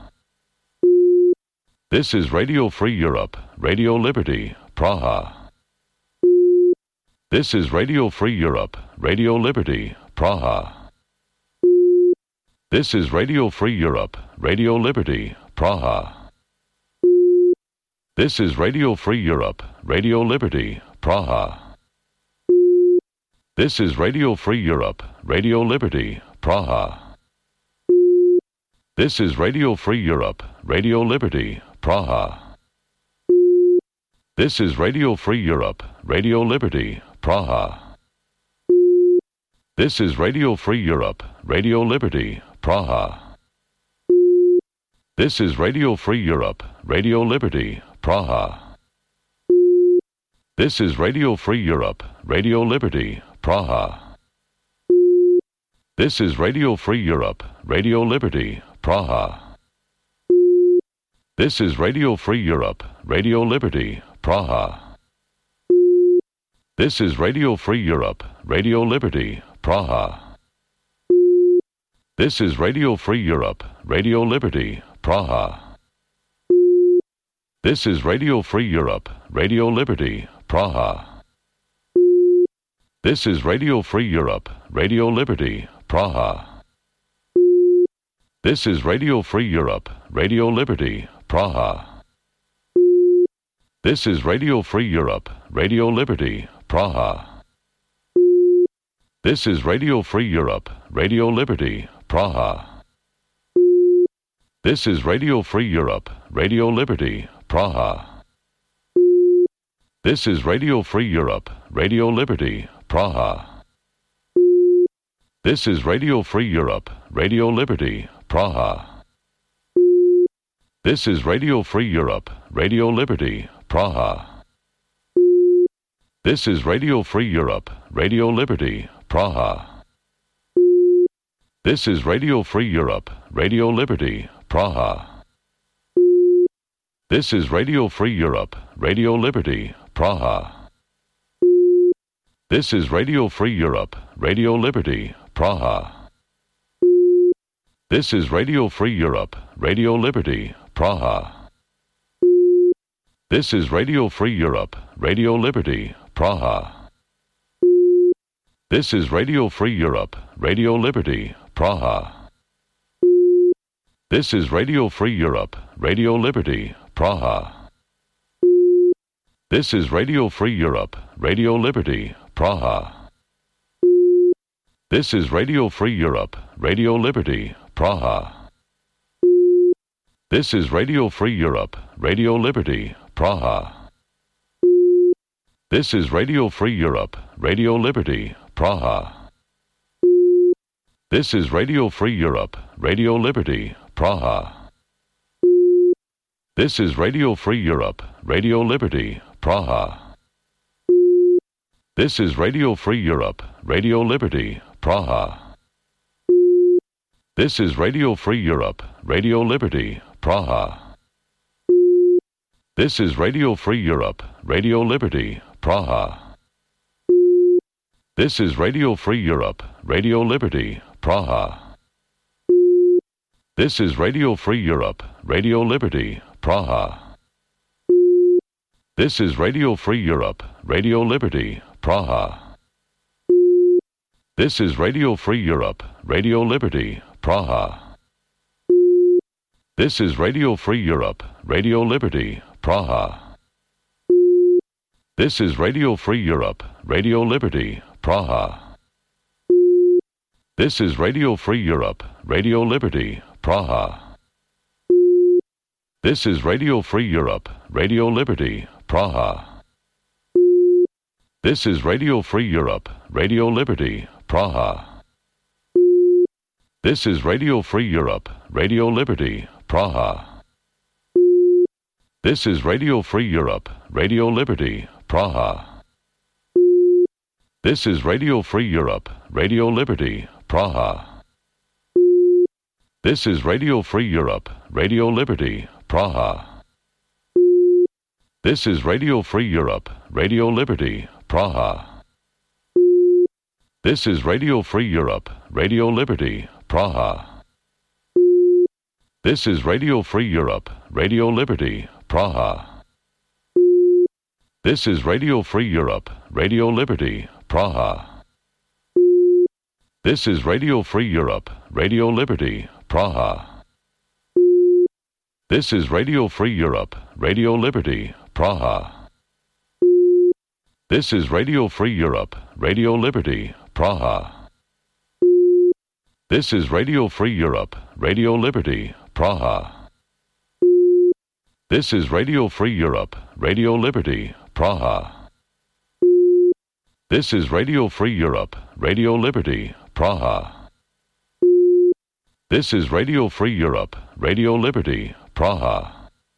This is Radio Free Europe, Radio Liberty, Praha. This is Radio Free Europe, Radio Liberty, Praha. This is Radio Free Europe, Radio Liberty, Praha. This is Radio Free Europe, Radio Liberty, Praha. This is Radio Free Europe, Radio Liberty, Praha. This is Radio Free Europe, Radio Liberty, Praha. This is Radio Free Europe, Radio Liberty, Praha. This is Radio Free Europe, Radio Liberty, Praha. This is Radio Free Europe, Radio Liberty, Praha. This is Radio Free Europe, Radio Liberty, Praha. This is Radio Free Europe, Radio Liberty, Praha. This is Radio Free Europe, Radio Liberty, Praha. This is Radio Free Europe, Radio Liberty, Praha. This is Radio Free Europe, Radio Liberty, Praha. This is Radio Free Europe, Radio Liberty, Praha. This is Radio Free Europe, Radio Liberty, Praha. This is Radio Free Europe, Radio Liberty, Praha. This is Radio Free Europe, Radio Liberty, Praha. This is Radio Free Europe, Radio Liberty, Praha. This is Radio Free Europe, Radio Liberty, Praha. This is Radio Free Europe, Radio Liberty, Praha. This is Radio Free Europe, Radio Liberty, Praha. This is Radio Free Europe, Radio Liberty, Praha. This is Radio Free Europe, Radio Liberty, Praha. This is Radio Free Europe, Radio Liberty, Praha. This is Radio Free Europe, Radio Liberty, Praha. This is Radio Free Europe, Radio Liberty, Praha. This is Radio Free Europe, Radio Liberty, Praha. This is Radio Free Europe, Radio Liberty, Praha. This is Radio Free Europe, Radio Liberty, Praha. This is Radio Free Europe, Radio Liberty, Praha. This is Radio Free Europe, Radio Liberty, Praha. This is Radio Free Europe, Radio Liberty, Praha. This is Radio Free Europe, Radio Liberty, Praha. This is Radio Free Europe, Radio Liberty, Praha. This is Radio Free Europe, Radio Liberty, Praha. This is Radio Free Europe, Radio Liberty, Praha. This is Radio Free Europe, Radio Liberty, Praha. This is Radio Free Europe, Radio Liberty, Praha. This is Radio Free Europe, Radio Liberty, Praha. This is Radio Free Europe, Radio Liberty, Praha. This is Radio Free Europe, Radio Liberty, Praha. This is Radio Free Europe, Radio Liberty, Praha. This is Radio Free Europe, Radio Liberty, Praha. This is Radio Free Europe, Radio Liberty, Praha. This is Radio Free Europe, Radio Liberty, Praha. This is Radio Free Europe, Radio Liberty, Praha. This is Radio Free Europe, Radio Liberty, Praha. This is Radio Free Europe, Radio Liberty, Praha. This is Radio Free Europe, Radio Liberty, Praha. This is Radio Free Europe, Radio Liberty, Praha. This is Radio Free Europe, Radio Liberty, Praha. This is Radio Free Europe, Radio Liberty, Praha. This is Radio Free Europe, Radio Liberty, Praha. This is Radio Free Europe, Radio Liberty, Praha. This is Radio Free Europe, Radio Liberty, Praha. This is Radio Free Europe, Radio Liberty, Praha. This is Radio Free Europe, Radio Liberty, Praha. This is Radio Free Europe, Radio Liberty, Praha. This is Radio Free Europe, Radio Liberty, Praha. This is Radio Free Europe, Radio Liberty, Praha. This is Radio Free Europe, Radio Liberty, Praha. This is Radio Free Europe, Radio Liberty, Praha. This is Radio Free Europe, Radio Liberty, Praha.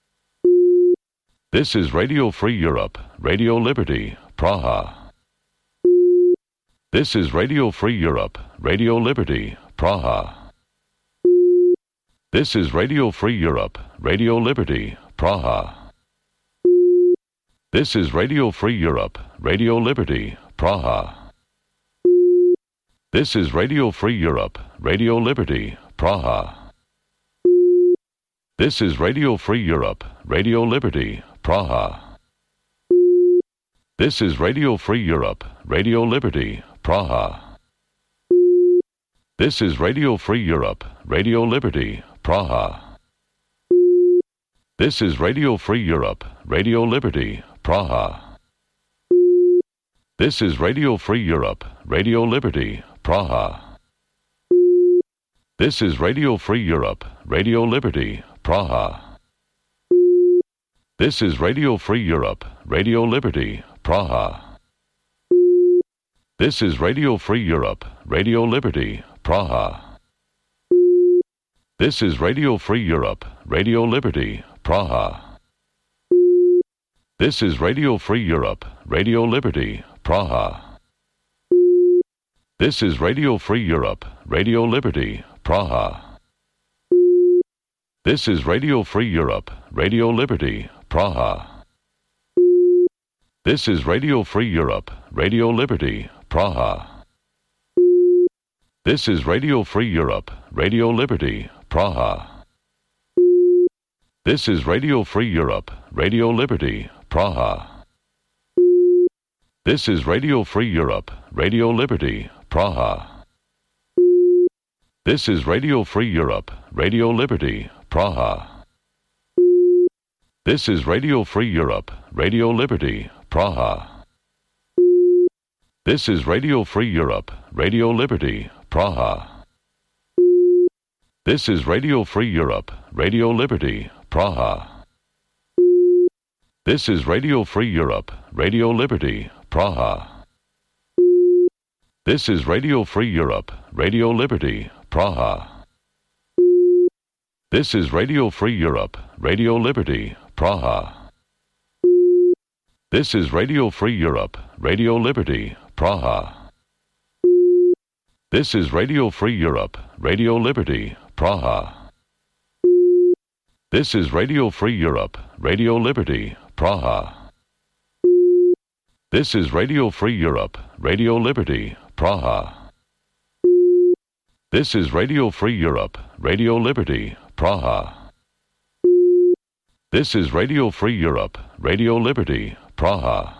This is Radio Free Europe, Radio Liberty, Praha. This is Radio Free Europe, Radio Liberty, Praha. This is Radio Free Europe, Radio Liberty, Praha. This is Radio Free Europe, Radio Liberty, Praha. This is Radio Free Europe, Radio Liberty, Praha. This is Radio Free Europe, Radio Liberty, Praha. This is Radio Free Europe, Radio Liberty, Praha. This is Radio Free Europe, Radio Liberty, Praha. This is Radio Free Europe, Radio Liberty, Praha. This is Radio Free Europe, Radio Liberty, Praha. This is Radio Free Europe, Radio Liberty, Praha. This is Radio Free Europe, Radio Liberty, Praha. This is Radio Free Europe, Radio Liberty, Praha. This is Radio Free Europe, Radio Liberty, Praha. This is Radio Free Europe, Radio Liberty, Praha. This is Radio Free Europe, Radio Liberty, Praha. This is Radio Free Europe, Radio Liberty, Praha. This is Radio Free Europe, Radio Liberty, Praha. This is Radio Free Europe, Radio Liberty, Praha. This is Radio Free Europe, Radio Liberty, Praha. This is Radio Free Europe, Radio Liberty, Praha. This is Radio Free Europe, Radio Liberty, Praha. This is Radio Free Europe, Radio Liberty, Praha. This is Radio Free Europe, Radio Liberty, Praha. This is Radio Free Europe, Radio Liberty, Praha. This is Radio Free Europe, Radio Liberty, Praha. This is Radio Free Europe, Radio Liberty, Praha. This is Radio Free Europe, Radio Liberty, Praha. This is Radio Free Europe, Radio Liberty, Praha. This is Radio Free Europe, Radio Liberty, Praha. This is Radio Free Europe, Radio Liberty, Praha. This is Radio Free Europe, Radio Liberty, Praha. This is Radio Free Europe, Radio Liberty, Praha. This is Radio Free Europe, Radio Liberty, Praha.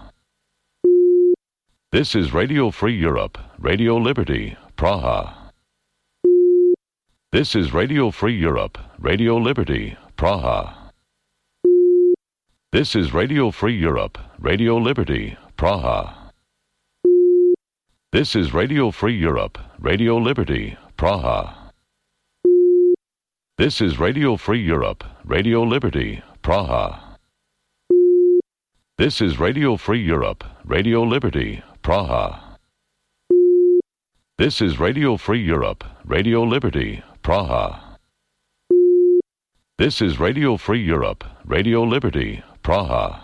This is Radio Free Europe, Radio Liberty, Praha. This is Radio Free Europe, Radio Liberty, Praha. This is Radio Free Europe, Radio Liberty, Praha. This is Radio Free Europe, Radio Liberty, Praha. This is Radio Free Europe, Radio Liberty, Praha. This is Radio Free Europe, Radio Liberty, Praha. This is Radio Free Europe, Radio Liberty, Praha. This is Radio Free Europe, Radio Liberty, Praha.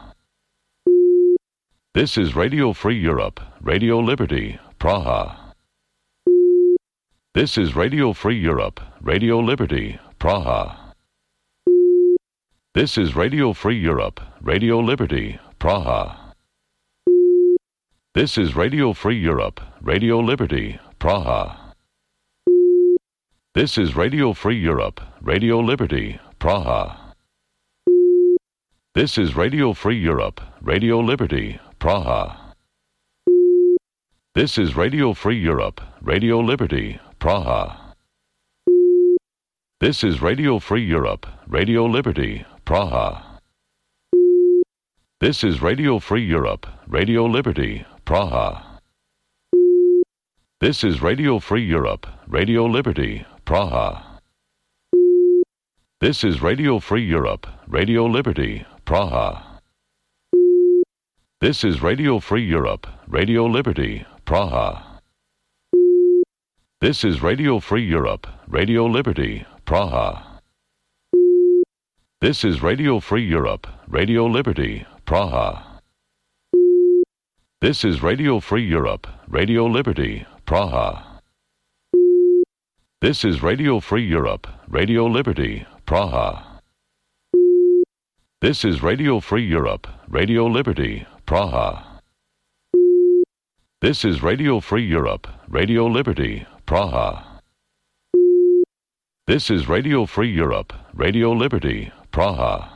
This is Radio Free Europe, Radio Liberty, Praha. This is Radio Free Europe, Radio Liberty, Praha. This is Radio Free Europe, Radio Liberty, Praha. This is Radio Free Europe, Radio Liberty, Praha. This is Radio Free Europe, Radio Liberty, Praha. This is Radio Free Europe, Radio Liberty, Praha. This is Radio Free Europe, Radio Liberty, Praha. This is Radio Free Europe, Radio Liberty, Praha. This is Radio Free Europe, Radio Liberty, Praha. This is Radio Free Europe, Radio Liberty, Praha. This is Radio Free Europe, Radio Liberty, Praha. This is Radio Free Europe, Radio Liberty, Praha. This is Radio Free Europe, Radio Liberty, Praha. This is Radio Free Europe, Radio Liberty, Praha. This is Radio Free Europe, Radio Liberty, Praha. This is Radio Free Europe, Radio Liberty, Praha. This is Radio Free Europe, Radio Liberty, Praha. This is Radio Free Europe, Radio Liberty, Praha. This is Radio Free Europe, Radio Liberty, Praha.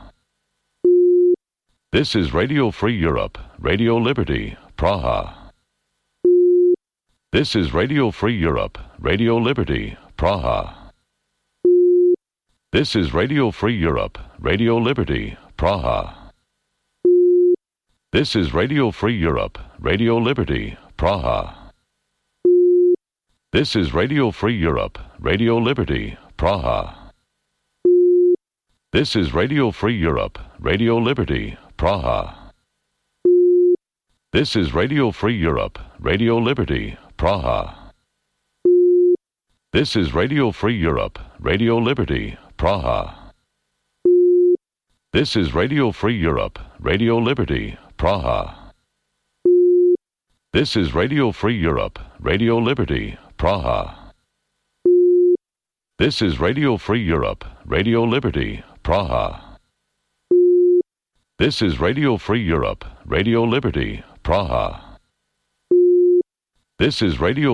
This is Radio Free Europe, Radio Liberty, Praha. This is Radio Free Europe, Radio Liberty, Praha. This is Radio Free Europe, Radio Liberty, Praha. This is Radio Free Europe, Radio Liberty, Praha. This is Radio Free Europe, Radio Liberty, Praha. This is Radio Free Europe, Radio Liberty, Praha. This is Radio Free Europe, Radio Liberty, Praha. This is Radio Free Europe, Radio Liberty, Praha. This is Radio Free Europe, Radio Liberty, Praha. This is Radio Free Europe, Radio Liberty, Praha. This is Radio Free Europe, Radio Liberty, Praha. This is Radio Free Europe, Radio Liberty, Praha. This is Radio